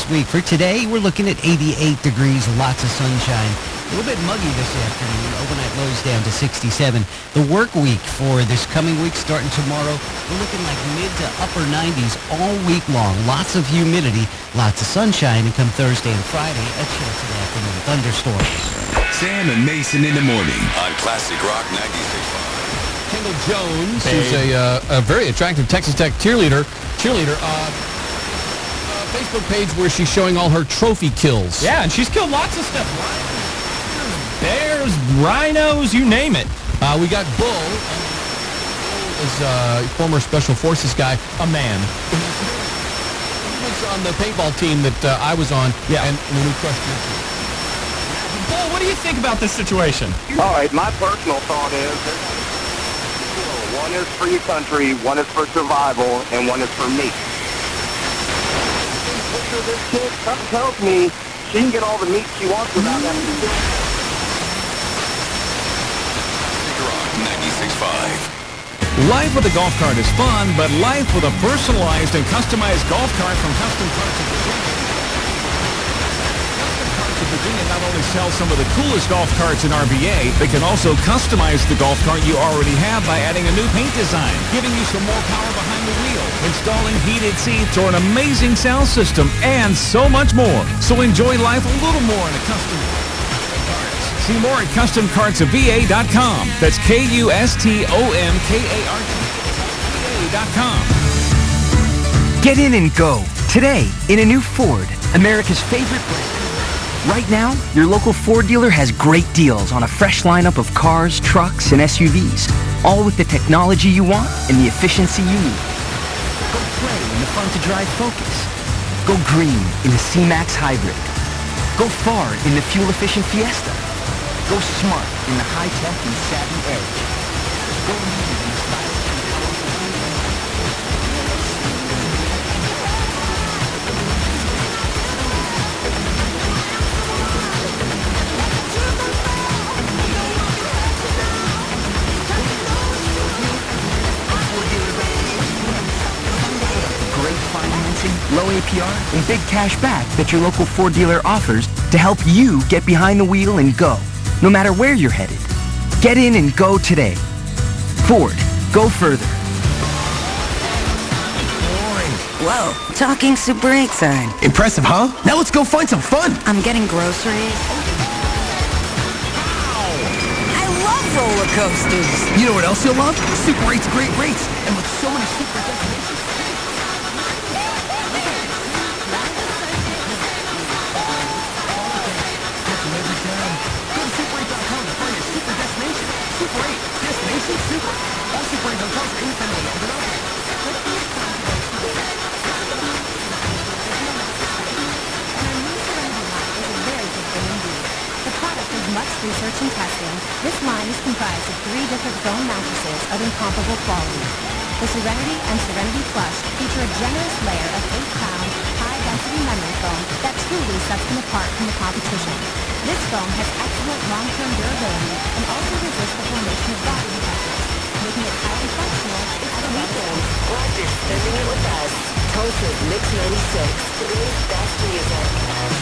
this week. For today, we're looking at 88 degrees, lots of sunshine. A little bit muggy this afternoon. Overnight lows down to 67. The work week for this coming week starting tomorrow, we're looking like mid to upper 90s all week long. Lots of humidity, lots of sunshine, and come Thursday and Friday, a chance of afternoon thunderstorms. Sam and Mason in the morning on Classic Rock 96.5. Kendall Jones, who's a very attractive Texas Tech cheerleader. Facebook page where she's showing all her trophy kills. Yeah, and she's killed lots of stuff. Bears, rhinos, you name it. We got Bull. Bull is a former Special Forces guy. A man. He was on the paintball team that I was on. Yeah. And when we crushed your team. Bull, what do you think about this situation? All right, my personal thought is one is for your country, one is for survival, and one is for me. Picture this kid, something tells me she can get all the meat she wants without having to do it. 96.5. Life with a golf cart is fun, but life with a personalized and customized golf cart from Custom Carts of Virginia. Custom Carts of Virginia not only sell some of the coolest golf carts in RVA, they can also customize the golf cart you already have by adding a new paint design, giving you some more power behind the wheel, installing heated seats or an amazing sound system, and so much more. So enjoy life a little more in a custom cart. See more at CustomCartsVA.com. That's KUSTOMKARTVA.com. Get in and go today in a new Ford, America's favorite brand. Right now, your local Ford dealer has great deals on a fresh lineup of cars, trucks, and SUVs, all with the technology you want and the efficiency you need. Go play in the fun-to-drive Focus. Go green in the C-Max Hybrid. Go far in the fuel-efficient Fiesta. Go smart in the high-tech and savvy Edge. Go lead in the stylish and great financing, low APR, and big cash back that your local Ford dealer offers to help you get behind the wheel and go. No matter where you're headed, get in and go today. Ford, go further. Whoa, talking Super 8 sign. Impressive, huh? Now let's go find some fun. I'm getting groceries. I love roller coasters. You know what else you'll love? Super 8's great rates. And with so many super destinations. Research and testing, this line is comprised of 3 different foam mattresses of incomparable quality. The Serenity and Serenity Plush feature a generous layer of 8-pound, high-density memory foam that truly sets them apart from the competition. This foam has excellent long-term durability and also resists the formation of body defects, making it highly functional if the weekend. Glad you're spending it with us. Tulsa's Mix 96, today's best music.